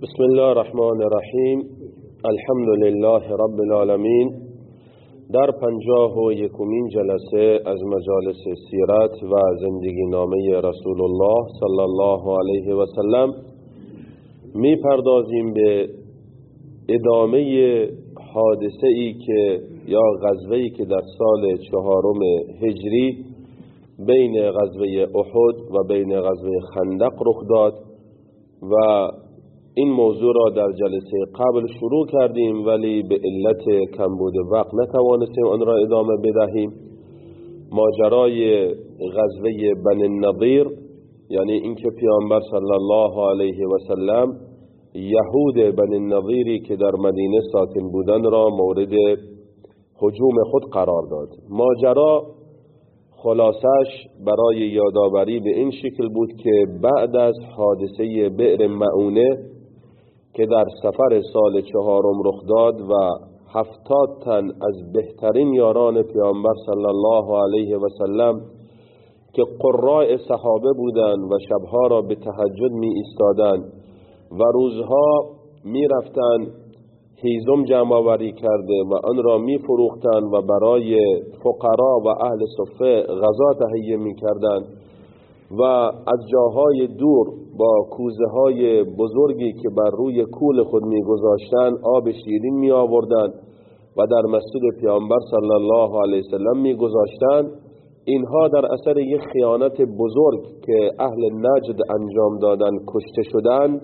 بسم الله الرحمن الرحیم. الحمد لله رب العالمین. در 51مین جلسه از مجالس سیرت و زندگی نامه رسول الله صلی الله علیه و سلم می پردازیم به ادامه حادثه ای که یا غزوه‌ای که در سال 4 هجری بین غزوه احد و بین غزوه خندق رخ داد و این موضوع را در جلسه قبل شروع کردیم ولی به علت کمبود وقت نتوانستیم آن را ادامه بدهیم. ماجرای غزوه بنی النضیر، یعنی اینکه پیامبر صلی الله علیه و سلم یهود بنی النضیری که در مدینه ساکن بودند را مورد هجوم خود قرار داد. ماجرا خلاصش برای یادآوری به این شکل بود که بعد از حادثه بئر مؤونه که در سفر سال 4 رخ داد و 70 تن از بهترین یاران پیامبر صلی الله علیه و سلم که قراء صحابه بودند و شبها را به تهجد می ایستادند و روزها می رفتند هیزم جمع آوری کرده و آن را می فروختند و برای فقرا و اهل صفه غذا تهیه می کردند و از جاهای دور با کوزه های بزرگی که بر روی کول خود می گذاشتند آب شیرین می آوردند و در مسجد پیامبر صلی الله علیه وسلم می گذاشتند. اینها در اثر یک خیانت بزرگ که اهل نجد انجام دادند کشته شدند.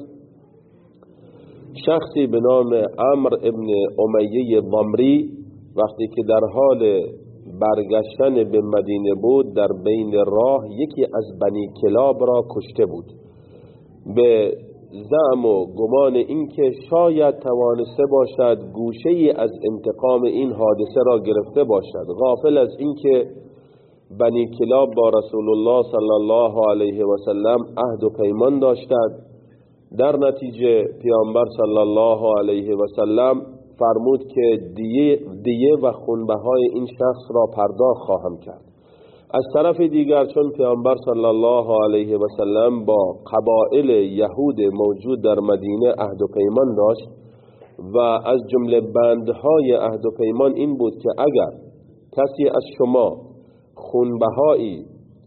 شخصی به نام عمرو ابن امیه ضمری وقتی که در حال برگشتن به مدینه بود در بین راه یکی از بنی کلاب را کشته بود به زعم و گمان اینکه شاید توانسته باشد گوشه ای از انتقام این حادثه را گرفته باشد، غافل از اینکه بنی کلاب با رسول الله صلی الله علیه و سلم عهد و پیمان داشتند. در نتیجه پیامبر صلی الله علیه و سلم فرمود که دیه و خونبهای این شخص را پرداخت خواهم کرد. از طرف دیگر چون پیامبر صلی الله علیه و سلم با قبایل یهود موجود در مدینه عهد و پیمان داشت و از جمله بندهای عهد و پیمان این بود که اگر کسی از شما خونبهای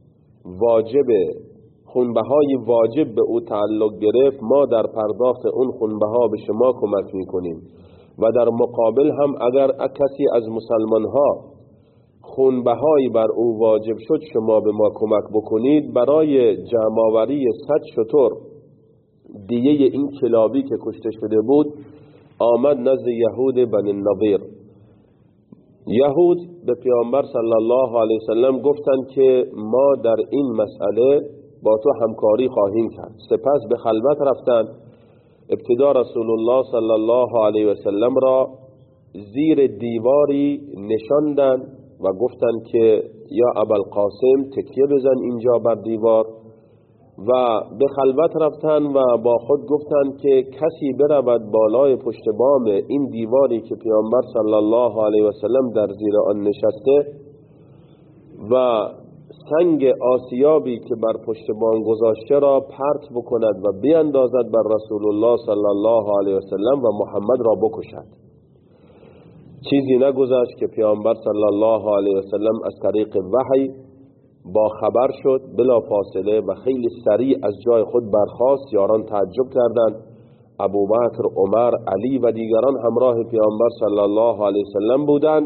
واجب به او تعلق گرفت ما در پرداخت اون خونبها به شما کمک میکنیم و در مقابل هم اگر کسی از مسلمانها خونبهایی بر او واجب شد شما به ما کمک بکنید. برای جمع‌آوری 100 شتر دیه این کلابی که کشته شده بود آمد نزد یهود بنی النضیر. یهود به پیامبر صلی الله علیه وسلم گفتند که ما در این مسئله با تو همکاری خواهیم کرد. سپس به خلوت رفتند. ابتدا رسول الله صلی الله علیه و سلم را زیر دیواری نشاندند و گفتند که یا ابوالقاسم تکیه بزن اینجا بر دیوار و به خلوت رفتند و با خود گفتند که کسی برود بالای پشت بام این دیواری که پیامبر صلی الله علیه و سلم در زیر آن نشسته و سنگ آسیابی که بر پشت بام گذاشته را پرت بکند و بیاندازد بر رسول الله صلی الله علیه و سلم و محمد را بکشد. چیزی نگذشت که پیامبر صلی الله علیه و سلم از طریق وحی با خبر شد، بلا فاصله و خیلی سریع از جای خود برخاست. یاران تعجب کردند. ابوبکر، عمر، علی و دیگران همراه پیامبر صلی الله علیه و سلم بودند.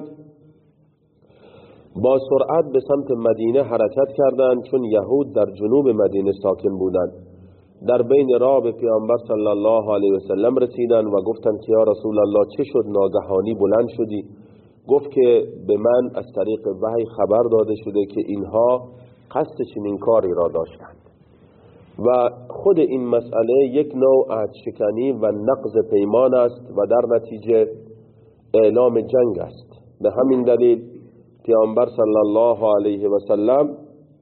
با سرعت به سمت مدینه حرکت کردند چون یهود در جنوب مدینه ساکن بودند. در بین راه به پیامبر صلی الله علیه و سلم رسیدند و گفتند که یا رسول الله چه شد ناگهانی بلند شدی؟ گفت که به من از طریق وحی خبر داده شده که اینها قصد چنین کاری را داشتند و خود این مسئله یک نوع عهدشکنی و نقض پیمان است و در نتیجه اعلام جنگ است. به همین دلیل پیامبر صلی الله علیه و سلم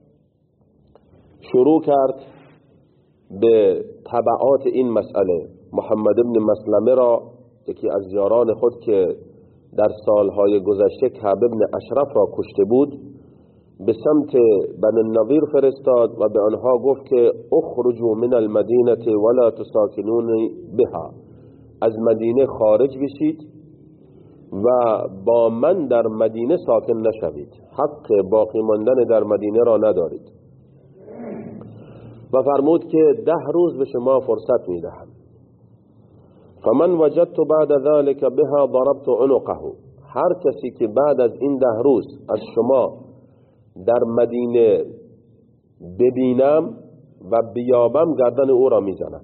شروع کرد به تبعات این مسئله. محمد ابن مسلمه را یکی از یاران خود که در سالهای گذشته کعب ابن اشرف را کشته بود به سمت بنی النضیر فرستاد و به آنها گفت که اخرجوا من المدینه ولا تساکنون بها، از مدینه خارج بشید و با من در مدینه ساکن نشوید، حق باقی ماندن در مدینه را ندارید. و فرمود که 10 روز به شما فرصت میدهم. فمن وجدت بعد ذلك بها ضربت عنقه، هر کسی که بعد از این 10 روز از شما در مدینه ببینم و بیابم گردن او را میزنم.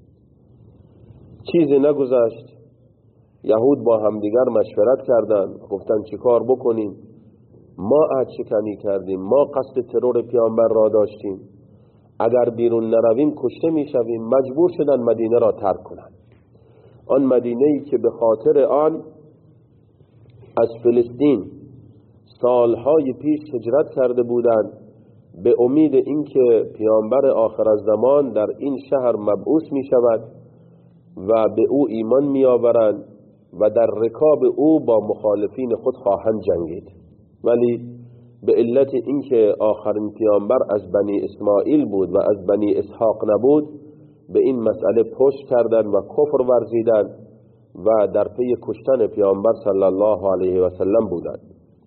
چیزی نگذشت، یهود با همدیگر مشورت کردند، گفتن چیکار بکنیم؟ ما عهد شکنی کردیم، ما قصد ترور پیامبر را داشتیم، اگر بیرون نرویم کشته میشویم. مجبور شدن مدینه را ترک کنند. آن مدینه‌ای که به خاطر آن از فلسطین سالهای پیش هجرت کرده بودند به امید اینکه پیامبر آخر الزمان در این شهر مبعوث می شود و به او ایمان می آورند و در رکاب او با مخالفین خود خواهند جنگید. ولی به علت اینکه آخرین پیامبر از بنی اسماعیل بود و از بنی اسحاق نبود، به این مسئله پشت کردند و کفر ورزیدند و در پی کشتن پیامبر صلی الله علیه و سلم بودند.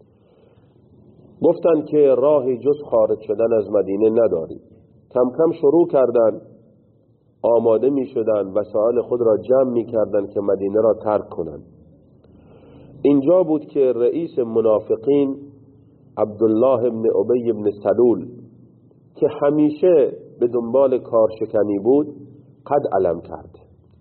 گفتند که راهی جز خارج شدن از مدینه نداریم. کم کم شروع کردند، آماده می شدند، وسایل خود را جمع می کردند که مدینه را ترک کنند. اینجا بود که رئیس منافقین عبدالله ابن ابی ابن سلول که همیشه به دنبال کارشکنی بود قد علم کرد.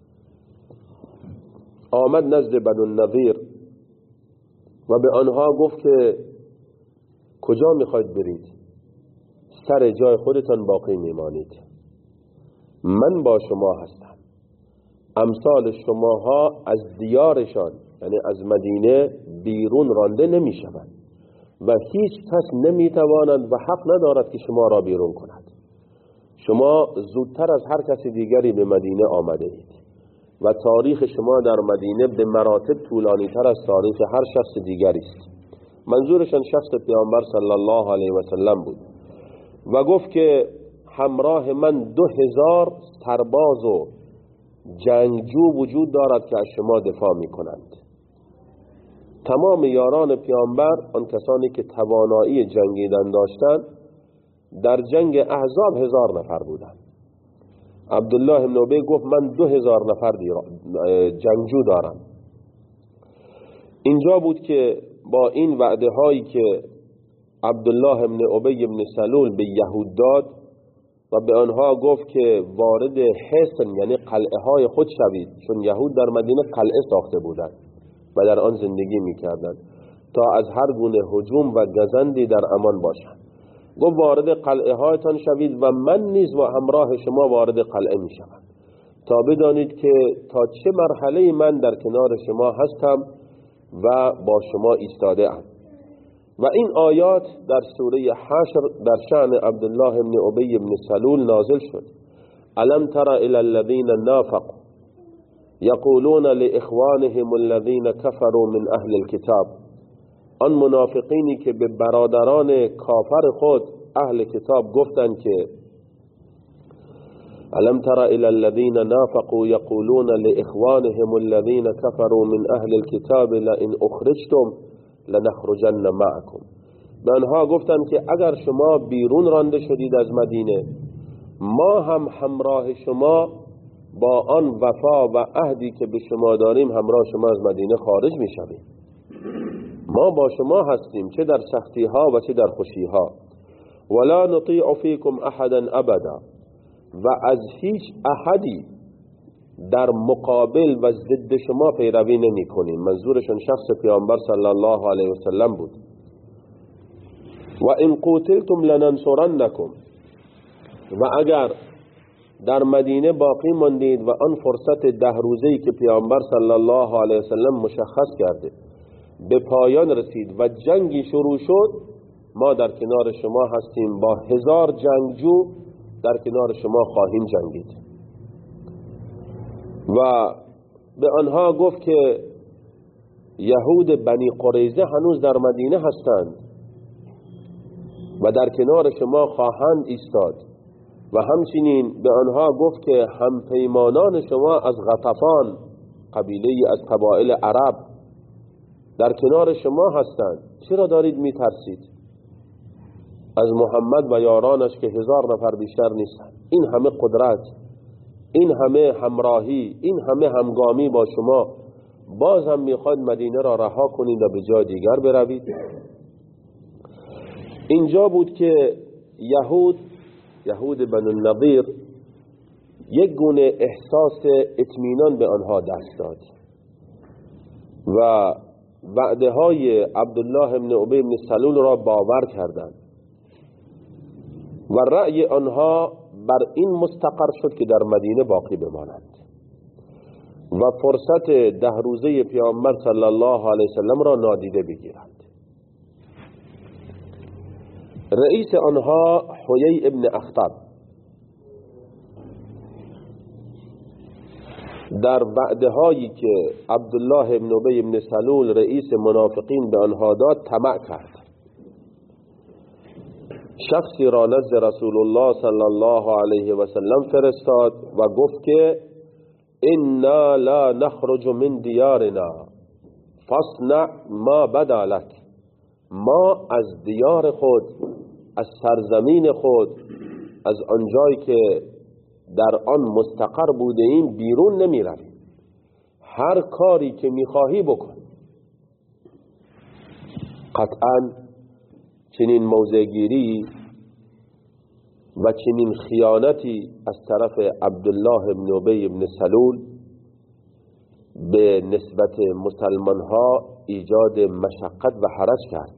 آمد نزد بنی النضیر و به آنها گفت که کجا میخواید برید؟ سر جای خودتان باقی میمانید، من با شما هستم. امثال شماها از دیارشان یعنی از مدینه بیرون رانده نمیشوند و هیچ کس نمیتواند و حق ندارد که شما را بیرون کند. شما زودتر از هر کسی دیگری به مدینه آمده اید و تاریخ شما در مدینه به مراتب طولانی تر از تاریخ هر شخص دیگری است. منظورشان شخص پیامبر صلی الله علیه و سلم بود و گفت که همراه من 2000 سرباز و جنگجو وجود دارد که از شما دفاع می کنند. تمام یاران پیامبر، آن کسانی که توانایی جنگیدن داشتند، در جنگ احزاب 1000 نفر بودند. عبدالله بن ابی گفت من 2000 نفر جنگجو دارم. اینجا بود که با این وعده هایی که عبدالله بن ابی بن سلول به یهود داد و به آنها گفت که وارد حصن یعنی قلعه های خود شوید، چون یهود در مدینه قلعه ساخته بودند و در آن زندگی میکردند تا از هر گونه هجوم و گزندی در امان باشند. گفت وارد قلعه هایتان شوید و من نیز و همراه شما وارد قلعه می شوم تا بدانید که تا چه مرحله من در کنار شما هستم و با شما ایستاده ام. و این آیات در سوره حشر در شأن عبدالله بن ابی بن سلول نازل شد. الم تر الی الذین نافقوا یقولون لاخوانهم الذین کفروا من اهل الكتاب، آن منافقینی که به برادران کافر خود اهل کتاب گفتند که الم تر الی الذین نافقوا یقولون لاخوانهم الذین کفروا من اهل الكتاب لئن اخرجتم لنخرجن معکم. به آنها گفتند که اگر شما بیرون رانده شدید از مدینه، ما هم همراه شما با آن وفا و عهدی که به شما داریم همراه شما از مدینه خارج می شویم. ما با شما هستیم چه در سختی ها و چه در خوشی ها. ولا نطیع فیکم احدا ابدا، و از هیچ احدی در مقابل و ضد شما پیروی نمی کنیم. منظورشون شخص پیامبر صلی الله علیه و سلم بود. و ان قتلتم لننصرنکم، و اگر در مدینه باقی ماندید و آن فرصت 10 روزه‌ای که پیامبر صلی الله علیه و سلم مشخص کرده به پایان رسید و جنگی شروع شد، ما در کنار شما هستیم، با 1000 جنگجو در کنار شما خواهیم جنگید. و به آنها گفت که یهود بنی قریظه هنوز در مدینه هستند و در کنار شما خواهند ایستاد و همچنین به آنها گفت که همپیمانان شما از غطفان، قبیله از قبایل عرب، در کنار شما هستند. چرا دارید میترسید از محمد و یارانش که 1000 نفر بیشتر نیستند؟ این همه قدرت، این همه همراهی، این همه همگامی با شما، باز هم میخواد مدینه را رها کنید و به جای دیگر بروید؟ اینجا بود که یهود بنو النضیر یک گونه احساس اطمینان به آنها دست داد و وعده های عبدالله بن ابی بن سلول را باور کردند و رأی آنها بر این مستقر شد که در مدینه باقی بمانند و فرصت 10 روزه پیامبر صلی الله علیه وسلم را نادیده بگیرند. رئیس آنها حیی ابن اخطب در وعده هایی که عبدالله ابن ابی ابن سلول رئیس منافقین به آنها داد طمع کرد. شخصی را نزد رسول الله صلی الله علیه و سلم فرستاد و گفت که انا لا نخرج من دیارنا فاصنع ما بدا لک، ما از دیار خود، از سرزمین خود، از آنجایی که در آن مستقر بوده ایم بیرون نمی رویم، هر کاری که میخواهی بکن. قطعا چنین موضعگیری و چنین خیانتی از طرف عبدالله بن ابی بن سلول به نسبت مسلمان ها ایجاد مشقت و حرج کرد،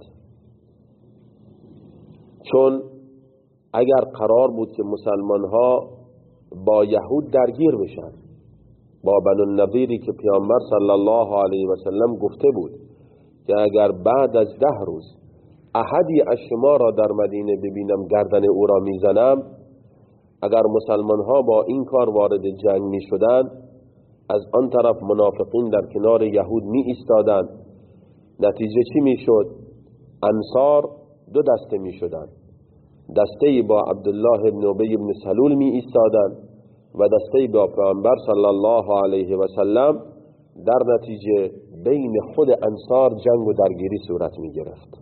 چون اگر قرار بود که مسلمان ها با یهود درگیر بشن، با بنو النضیری که پیامبر صلی الله علیه و سلم گفته بود که اگر بعد از 10 روز احدی از شما را در مدینه ببینم گردن او را میزنم، اگر مسلمان ها با این کار وارد جنگ می شدن، از آن طرف منافقین در کنار یهود می ایستادن، نتیجه چی می شد؟ انصار 2 دسته می شدن، دسته با عبدالله بن ابی بن سلول می ایستادن و دسته با پیامبر صلی الله علیه و سلم. در نتیجه بین خود انصار جنگ و درگیری صورت می گرفت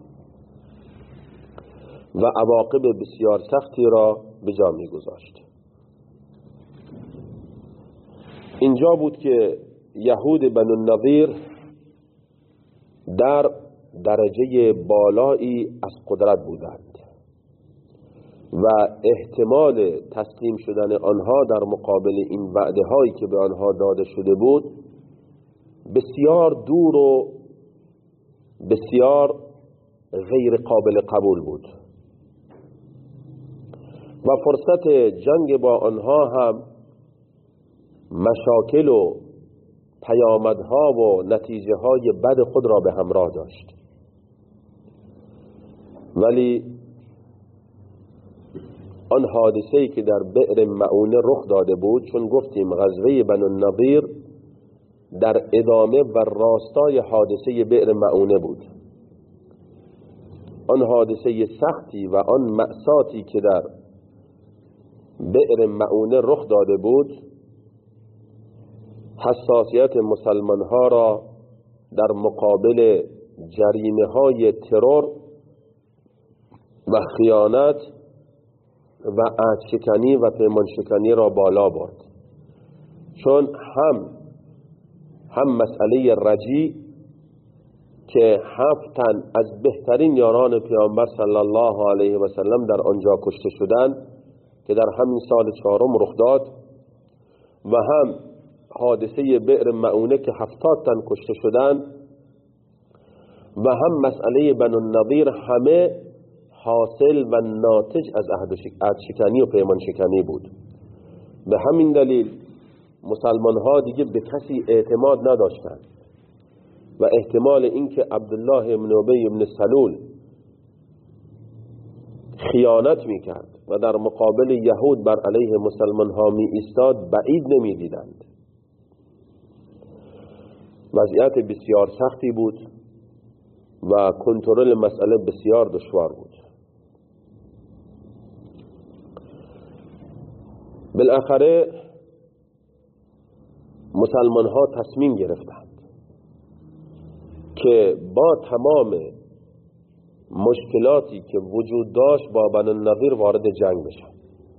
و عواقب بسیار سختی را به جا می گذاشت. اینجا بود که یهود بنو النضیر در درجه بالایی از قدرت بودند و احتمال تسلیم شدن آنها در مقابل این وعده هایی که به آنها داده شده بود بسیار دور و بسیار غیر قابل قبول بود و فرصت جنگ با آنها هم مشاکل و پیامدها و نتیجه های بد خود را به همراه داشت. ولی آن حادثه‌ای که در بئر معونه رخ داده بود، چون گفتیم غزوه بنو النضیر در ادامه و راستای حادثه بئر معونه بود، آن حادثه سختی و آن مأساتی که در بئر معونه رخ داده بود حساسیت مسلمان ها را در مقابل جریمه های ترور و خیانت و عهدشکنی و پیمانشکنی را بالا برد، چون هم مسئله رجی که 7 تن از بهترین یاران پیامبر صلی الله علیه و سلم در آنجا کشته شدند که در همین سال 4 رخ داد، و هم حادثه بئر معونه که 70 تن کشته شدند، و هم مسئله بنو النضیر، همه حاصل و ناتج از عهدشکنی و پیمانشکنی بود. به همین دلیل مسلمان ها دیگه به کسی اعتماد نداشتند و احتمال اینکه عبدالله بن ابی بن سلول خیانت میکرد و در مقابل یهود بر علیه مسلمان ها می ایستاد بعید نمی دیدند. وضعیت بسیار سختی بود و کنترل مسئله بسیار دشوار بود. بالاخره مسلمان ها تصمیم گرفتند که با تمام مشکلاتی که وجود داشت با بنی النضیر وارد جنگ بشن.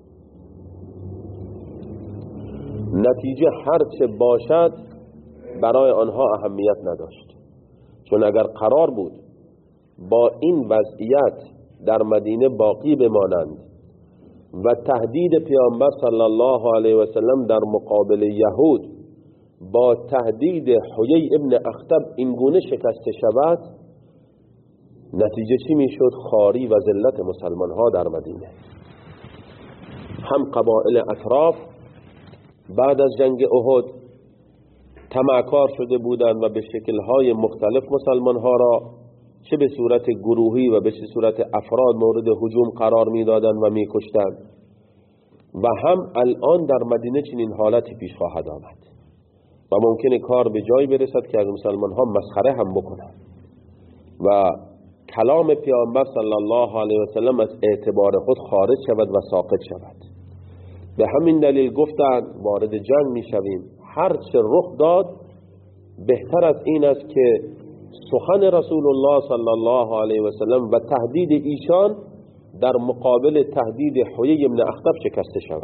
نتیجه هرچه باشد برای آنها اهمیت نداشت، چون اگر قرار بود با این وضعیت در مدینه باقی بمانند و تهدید پیامبر صلی الله علیه و سلم در مقابل یهود با تهدید حیی ابن اخطب اینگونه شکسته شود، نتیجه چی میشد؟ خاری و ذلت مسلمان ها در مدینه. هم قبائل اطراف بعد از جنگ احد طمعکار شده بودند و به شکل‌های مختلف مسلمان ها را چه به صورت گروهی و به صورت افراد مورد هجوم قرار میدادند و میکشتند، و هم الان در مدینه چنین حالتی پیش خواهد آمد و ممکنه کار به جایی برسد که از مسلمان ها مسخره هم بکنند و کلام پیامبر صلی الله علیه و سلم از اعتبار خود خارج شود و ساقط شود. به همین دلیل گفتند وارد جنگ میشویم، هر چه رخ داد بهتر از این است که سخن رسول الله صلی الله علیه و سلم و تهدید ایشان در مقابل تهدید حیی بن اخطب شکسته شود.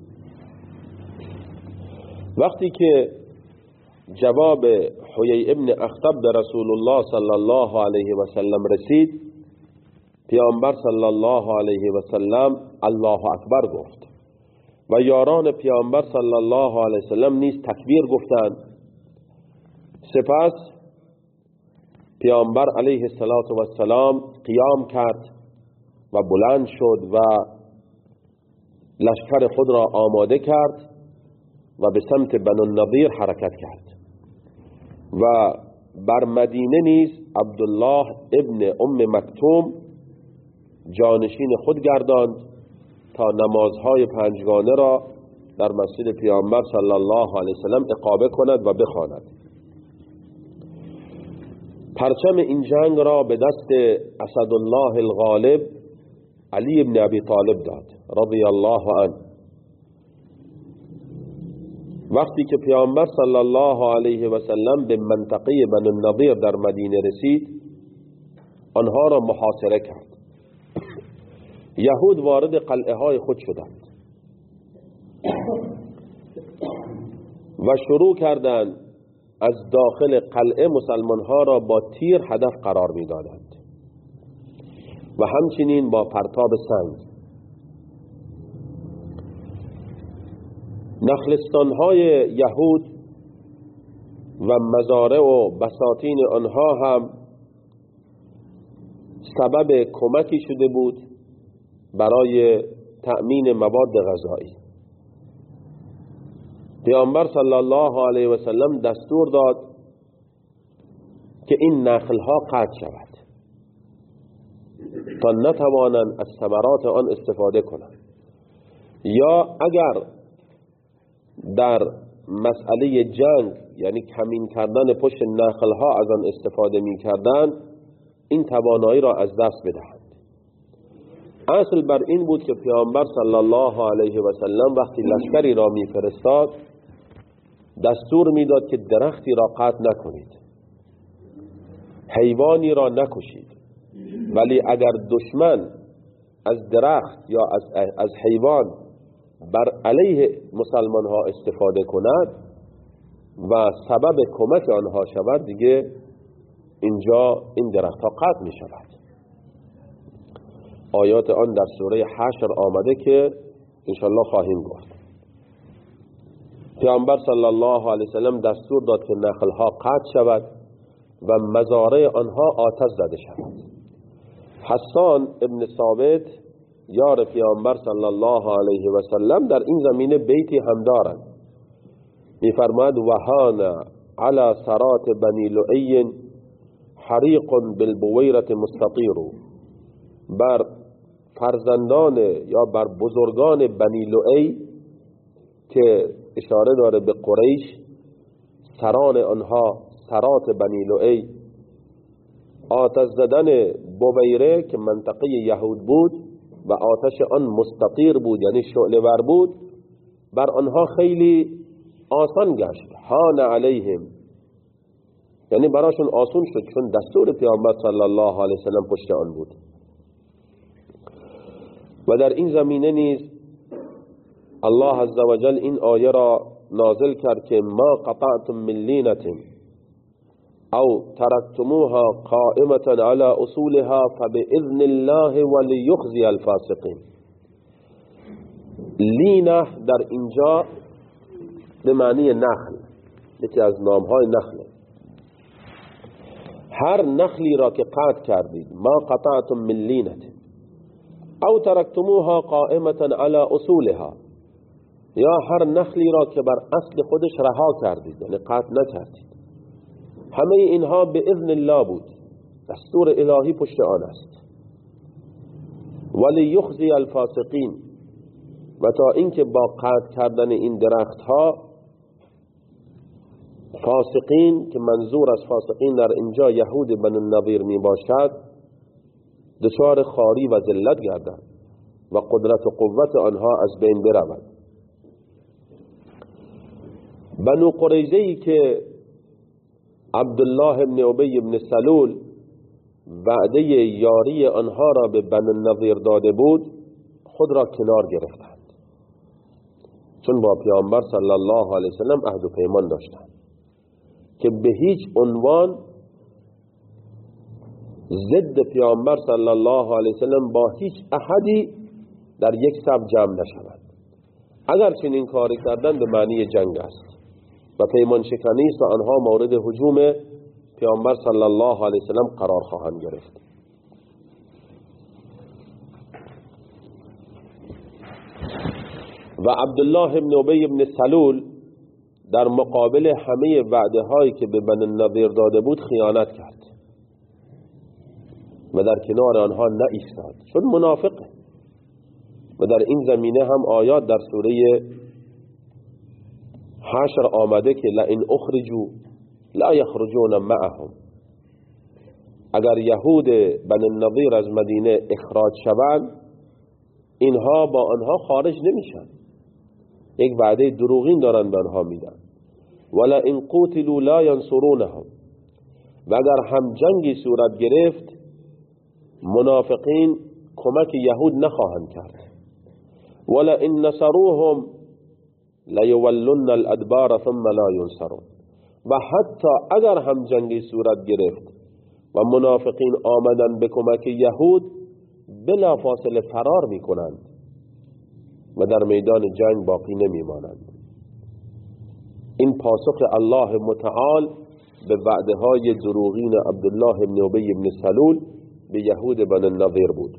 وقتی که جواب حیی ابن اخطب به رسول الله صلی الله علیه و سلم رسید، پیامبر صلی الله علیه و سلم الله اکبر گفت و یاران پیامبر صلی الله علیه و سلم نیز تکبیر گفتند. سپس پیامبر علیه السلام قیام کرد و بلند شد و لشکر خود را آماده کرد و به سمت بنی النضیر حرکت کرد و بر مدینه نیز عبدالله ابن ام مکتوم جانشین خود گرداند تا نمازهای پنجگانه را در مسجد پیامبر صلی الله علیه وسلم اقامه کند و بخواند. پرچم این جنگ را به دست اسدالله الغالب علی ابن ابی طالب داد رضی الله عنه. وقتی که پیامبر صلی الله علیه و سلم به منطقه بنی النضیر در مدینه رسید، آنها را محاصره کرد. یهود وارد قلعه های خود شدند و شروع کردند از داخل قلعه مسلمان ها را با تیر هدف قرار می دادند و همچنین با پرتاب سنگ. نخلستان های یهود و مزارع و بساتین آنها هم سبب کمکی شده بود برای تأمین مواد غذایی. پیامبر صلی الله علیه و سلم دستور داد که این نخلها قطع شود تا نتوانند از ثمرات آن استفاده کنند، یا اگر در مسئله جنگ یعنی کمین کردن پشت نخلها از آن استفاده می کردند، این توانایی را از دست بدهند. اصل بر این بود که پیامبر صلی الله علیه و سلم وقتی لشکری را می فرستاد دستور می داد که درختی را قطع نکنید، حیوانی را نکشید، ولی اگر دشمن از درخت یا از حیوان بر علیه مسلمان ها استفاده کند و سبب کمک آنها شود، دیگه اینجا این درخت ها قطع می شود. آیات آن در سوره حشر آمده که انشالله خواهیم گفت. پیامبر صلی الله علیه وسلم دستور داد که نخلها قطع شود و مزارع آنها آتش زده شود. حسان ابن ثابت یار پیامبر صلی الله علیه و سلم در این زمینه بیتی هم دارند. می‌فرماید وهان علی سرات بنی لؤی حریق بالبویرة مستطیر. بر فرزندان یا بر بزرگان بنی لؤی که اشاره داره به قریش، سران آنها سرات بنی لؤی، آتش زدن بویره که منطقه یهود بود و آتش آن مستطیر بود یعنی شعله ور بود، بر آنها خیلی آسان گشت. هان علیهم، یعنی براشون آسان شد چون دستور پیامبر صلی الله علیه وسلم پشت آن بود. و در این زمینه نیز الله عزوجل این آیه را نازل کرد که ما قطعتم من لینة او ترکتموها قائمة على اصولها فبإذن الله وليخزي الفاسقین. لینه در اینجا به معنی نخل، یکی از نامهای نخل. هر نخلی را که قطع کردید، ما قطعتم من لینة او ترکتموها قائمة على اصولها، یا هر نخلی را که بر اصل خودش رها کردید، یعنی قطع نکردید، همه اینها به اذن الله بود، دستور الهی پشت آن است. ولی یخزی الفاسقین، و تا اینکه با قطع کردن این درخت ها فاسقین، که منظور از فاسقین در اینجا یهود بنی النضیر می باشد، دچار خاری و ذلت گردند و قدرت و قوت آنها از بین برود. بنو قریظه‌ای که عبدالله ابن ابی ابن سلول وعده یاری آنها را به بنی النضیر داده بود، خود را کنار گرفتند، چون با پیامبر صلی الله علیه وسلم عهد و پیمان داشتند که به هیچ عنوان ضد پیامبر صلی الله علیه وسلم با هیچ احدی در یک صف جمع نشوند. اگر چنین کاری کردن به معنی جنگ است و پیمان شکنی است و آنها مورد هجوم پیامبر صلی الله علیه وسلم قرار خواهند گرفت. و عبدالله ابن ابی ابن سلول در مقابل همه وعده هایی که به بنی النضیر داده بود خیانت کرد و در کنار آنها نایستاد، چون منافقه. و در این زمینه هم آیات در سوره حشر آمده که لئن اخرجوا لا یخرجون معهم، اگر یهود بنی النضیر از مدینه اخراج شوند اینها با آنها خارج نمیشن. یک وعده دروغین دارن به آنها میدن. ولا ان قوتلوا لا ینصرونهم، و اگر هم جنگی صورت گرفت منافقین کمک یهود نخواهند کرد. ولا ان نصروهم لیولن الادبار ثم لا ینصرون، و حتی اگر هم جنگی صورت گرفت و منافقین آمدن به کمک یهود، بلا فاصله فرار میکنند و در میدان جنگ باقی نمیمانند. این پاسخ الله متعال به وعده های دروغین عبدالله ابن ابی ابن سلول به یهود بنی النضیر بود.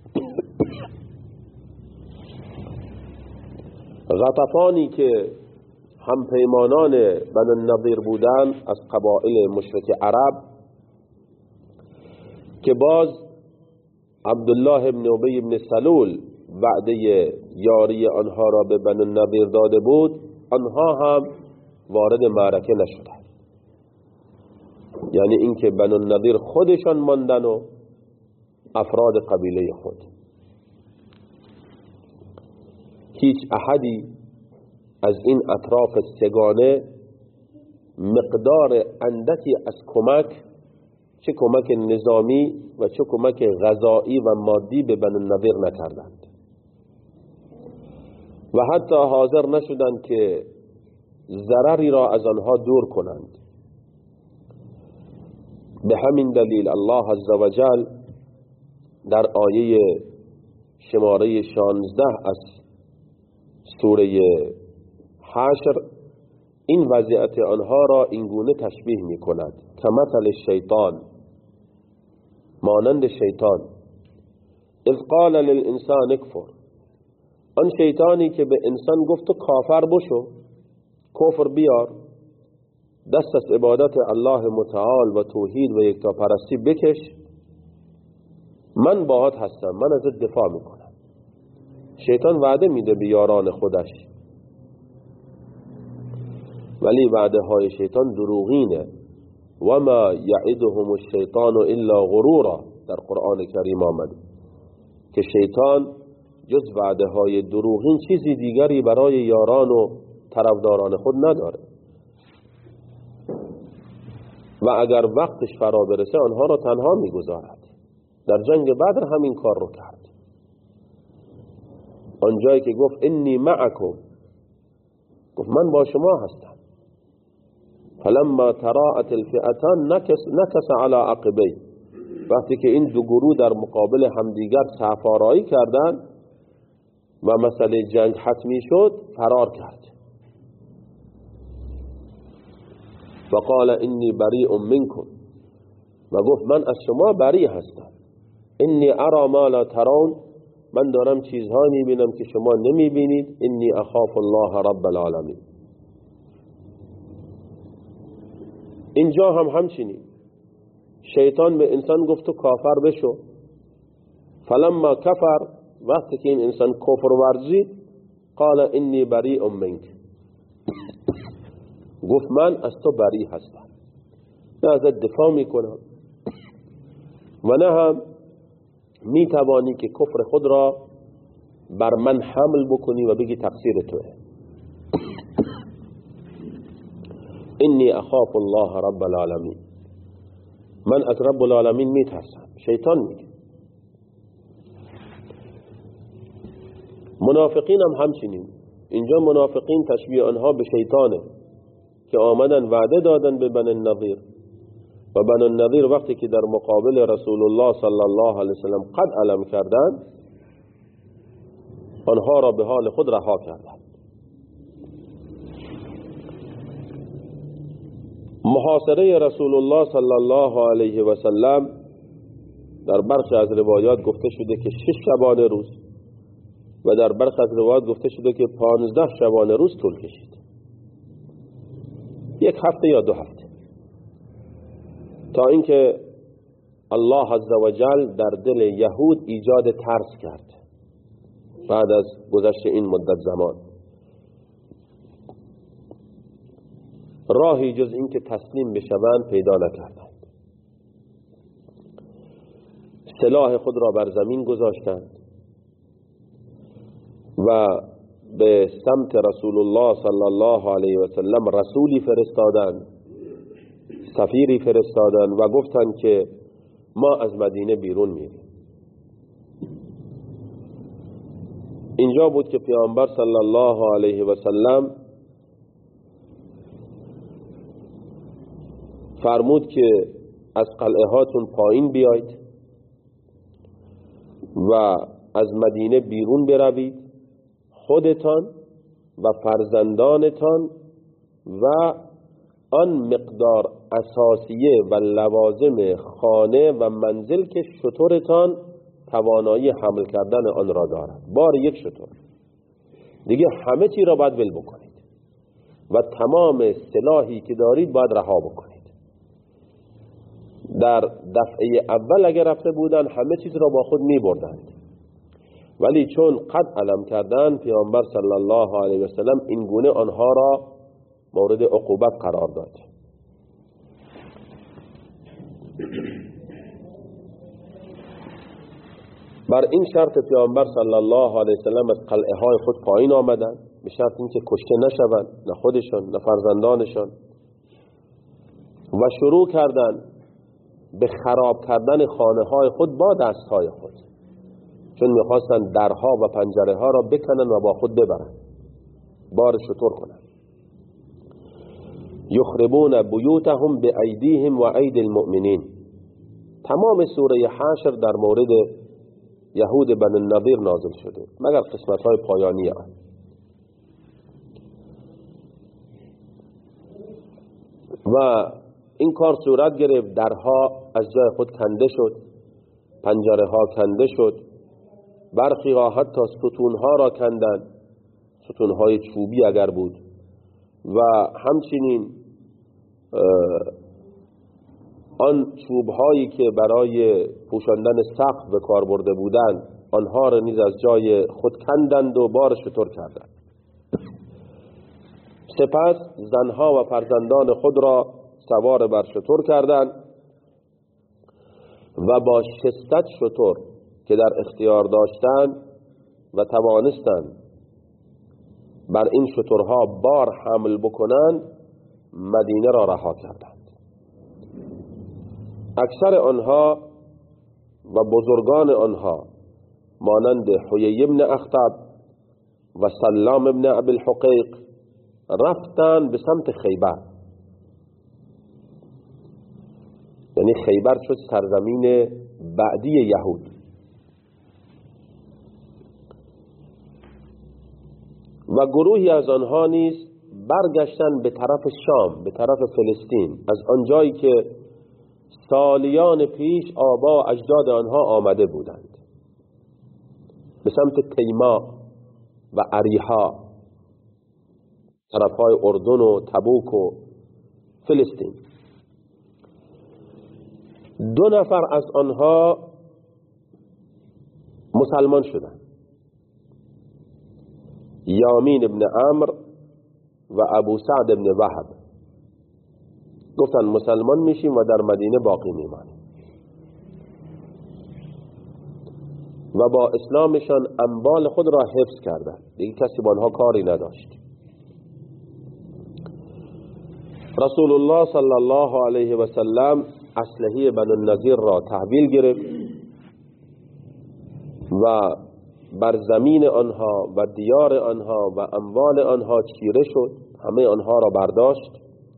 غطفانی که هم پیمانان بنی النضیر بودن از قبائل مشرک عرب، که باز عبدالله ابن ابی ابن سلول وعده یاری آنها را به بنی النضیر داده بود، آنها هم وارد معرکه نشدند. یعنی اینکه بنی النضیر خودشان ماندن و افراد قبیله خود. هیچ احدی از این اطراف سگانه مقدار اندکی از کمک، چه کمک نظامی و چه کمک غذایی و مادی به بنی النضیر نکردند و حتی حاضر نشدند که ضرری را از آنها دور کنند. به همین دلیل الله عزوجل در آیه شماره 16 از سوره حشر این وضعیت آنها را اینگونه تشبیه می کند: کمثل الشیطان، مانند شیطان، اذ قال للانسان اکفر، آن شیطانی که به انسان گفت تو کافر بشو، کفر بیار، دست از عبادت الله متعال و توحید و یکتاپرستی بکش، من باهات هستم، من ازت دفاع میکنم. شیطان وعده میده به یاران خودش، ولی وعده های شیطان دروغینه. و ما یعدهم الشیطان الا غرورا، در قرآن کریم آمده که شیطان جز وعده های دروغین چیزی دیگری برای یاران و طرفداران خود نداره و اگر وقتش فرا برسه آنها را تنها میگذارد. در جنگ بدر همین کار رو کرد. آنجایی که گفت انی معکم، گفت من با شما هستم. فلما تراءت الفئتان نکس علی عقبی، وقتی که این دو گروه در مقابل همدیگر صف‌آرایی کردند و مسئله جنگ حتمی شد، فرار کرد و قال انی بریء منکم، و گفت من از شما بری هستم. انی ارى ما لا ترون، من دارم چیزها میبینم که شما نمیبینید. انی اخاف الله رب العالمین. اینجا هم همچنین شیطان به انسان گفت تو کافر بشو. فلما کفر، وقتی که این انسان کفر ورزید، قال انی بریء منک، گفت من از تو بری هستم، نه ازت دفاع میکنم و نه هم میتوانی که کفر خود را بر من حمل بکنی و بگی تقصیر توه. انی اخاف الله رب العالمین، من از رب العالمین میترسم. شیطان میگه. منافقین هم همچنین. اینجا منافقین تشبیه آنها به شیطانه که آمدن وعده دادن به بنی النضیر و بنی النضیر وقتی که در مقابل رسول الله صلی الله علیه وسلم قد علم کردند، آنها را به حال خود رها کردند. محاصره رسول الله صلی الله علیه و سلم در برخی از روایات گفته شده که 6 شبانه روز و در برخی از روایات گفته شده که 15 شبانه روز طول کشید. 1 هفته یا 2 هفته، تا اینکه الله عزوجل در دل یهود ایجاد ترس کرد بعد از گذشت این مدت زمان. راهی جز این که تسلیم بشوند پیدا نکردند. سلاح خود را بر زمین گذاشتند و به سمت رسول الله صلی الله علیه و سلم رسولی فرستادند، سفیری فرستادند و گفتند که ما از مدینه بیرون میریم. اینجا بود که پیامبر صلی الله علیه و سلم فرمود که از قلعه هاتون پایین بیایید و از مدینه بیرون بروید، خودتان و فرزندانتان و آن مقدار اساسیه و لوازم خانه و منزل که شترتان توانایی حمل کردن آن را دارد. بار 1 شتر دیگه همه چی را باید ول بکنید و تمام سلاحی که دارید باید رها بکنید. در دفعه اول اگر رفته بودن همه چیز را با خود می بردند، ولی چون قد علم کردن پیامبر صلی الله علیه و سلم این گونه آنها را مورد عقوبت قرار داد. بر این شرط پیامبر صلی الله علیه و سلم از قلعه های خود پایین آمدند، به شرط اینکه کشته نشوند، نه خودشان نه فرزندانشان، و شروع کردند به خراب کردن خانه های خود با دست های خود، چون میخواستند درها و پنجره ها را بکنن و با خود ببرن، بار شطور کنن. یخربون بیوتهم بایدیهم و اید المؤمنین. تمام سوره حشر در مورد یهود بنی النضیر نازل شده مگر قسمت های پایانی آن. و این کار صورت گرفت، درها از جای خود کنده شد، پنجره ها کنده شد، برخی ها حتی ستون ها را کندند، ستون های چوبی اگر بود، و همچنین آن چوب هایی که برای پوشاندن سقف به کار برده بودند آنها را نیز از جای خود کندند و بار شتر کردند. سپس زنها و فرزندان خود را سوار بر شتر کردند و با 600 شتر که در اختیار داشتند و توانستند بر این شترها بار حمل بکنند مدینه را رها کردند. اکثر آنها و بزرگان آنها مانند حیی بن اخطب و سلام بن ابی الحقیق رفتند به سمت خیبر، یعنی خیبر شد سرزمین بعدی یهود. و گروهی از آنها نیز برگشتن به طرف شام، به طرف فلسطین، از آنجایی که سالیان پیش آبا اجداد آنها آمده بودند، به سمت تیما و اریحا، طرفهای اردن و تبوک و فلسطین. 2 نفر از آنها مسلمان شدند، یامین ابن عمرو و ابو سعد ابن وهب. گفتن مسلمان میشیم و در مدینه باقی میمانیم و با اسلامشان اموال خود را حفظ کردند، دیگه کسی با آنها کاری نداشت. رسول الله صلی الله علیه و سلم اسلحه بنی النضیر را تحویل گرفت و بر زمین آنها و دیار آنها و اموال آنها چیره شد، همه آنها را برداشت.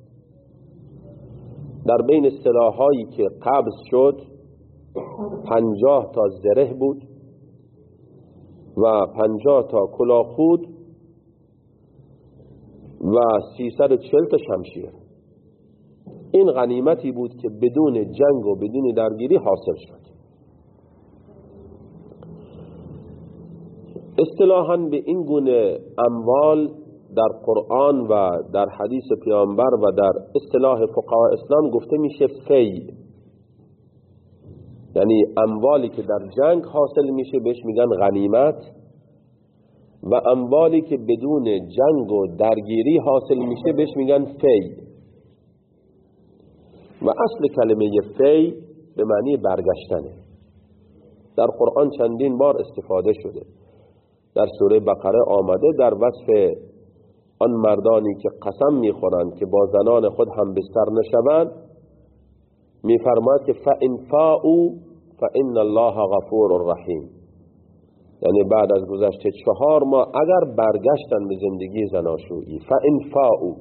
در بین سلاح‌هایی که قبض شد 50 تا زره بود و 50 تا کلاهخود و 340 تا شمشیر. این غنیمتی بود که بدون جنگ و بدون درگیری حاصل شد. اصطلاحاً به این گونه اموال در قرآن و در حدیث پیامبر و در اصطلاح فقها اسلام گفته میشه فی، یعنی اموالی که در جنگ حاصل میشه بهش میگن غنیمت، و اموالی که بدون جنگ و درگیری حاصل میشه بهش میگن فی. و اصل کلمه فی به معنی برگشتنه. در قرآن چندین بار استفاده شده. در سوره بقره آمده در وصف آن مردانی که قسم میخورند که با زنان خود هم بستر نشوند، میفرماید که فَإِنْ فَاءُوا فَإِنَّ اللَّهَ غَفُورٌ رَحِيمٌ، یعنی بعد از گذشته 4 ماه اگر برگشتن به زندگی زناشویی، فَإِنْ فَاءُوا.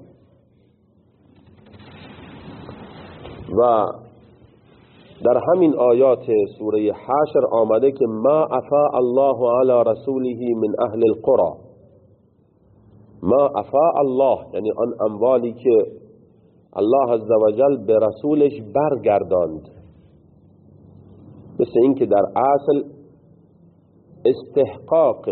و در همین آیات سوره حشر آمده که ما افاء الله علی رسوله من اهل القرى، ما افاء الله یعنی آن اموالی که الله عزوجل به رسولش برگرداند. مثل این که در اصل استحقاق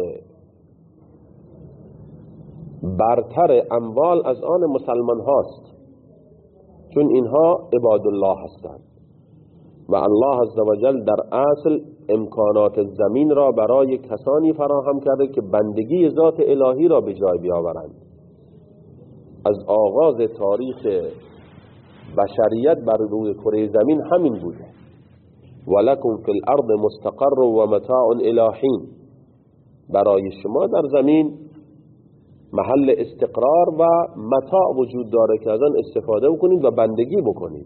برتر اموال از آن مسلمان هاست، چون اینها عباد الله هستند و الله عزوجل در اصل امکانات زمین را برای کسانی فراهم کرده که بندگی ذات الهی را به جای بیاورند. از آغاز تاریخ بشریت بر روی کره زمین همین بوده. ولکم فی الارض مستقر و متاع الی حین، برای شما در زمین محل استقرار و متاع وجود داره که از آن استفاده بکنید و بندگی بکنید.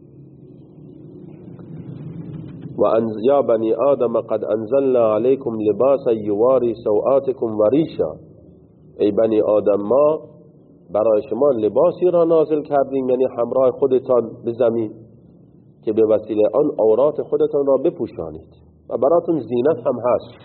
و یا بنی آدم قد انزلنا علیکم لباسا یواری سوآتکم و ریشا، ای بنی آدم ما برای شما لباسی را نازل کردیم، یعنی همراه خودتان به زمین که به وسیله آن عورات خودتان را بپوشانید و براتون زینت هم هست.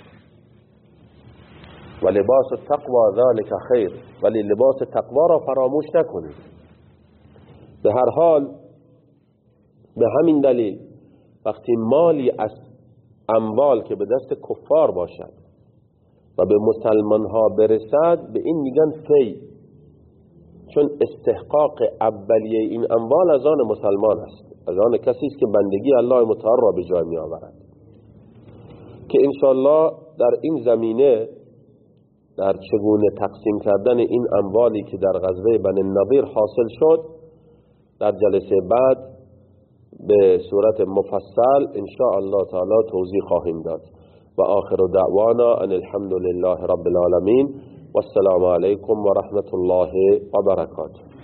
و لباس التقوی ذلک خیر، ولی لباس تقوا را فراموش نکنید. به هر حال به همین دلیل وقتی مالی از اموال که به دست کفار باشد و به مسلمان ها برسد به این میگن فی، چون استحقاق اولیه این اموال از آن مسلمان است، از آن کسی است که بندگی الله متعال را به جای می آورد. که انشاءالله در این زمینه در چگونه تقسیم کردن این اموالی که در غزوه بنی النضیر حاصل شد در جلسه بعد به صورت مفصل ان شاء الله تعالی توضیح خواهیم داد. و آخر دعوانا ان الحمد لله رب العالمین و السلام علیکم و رحمت الله و برکاته.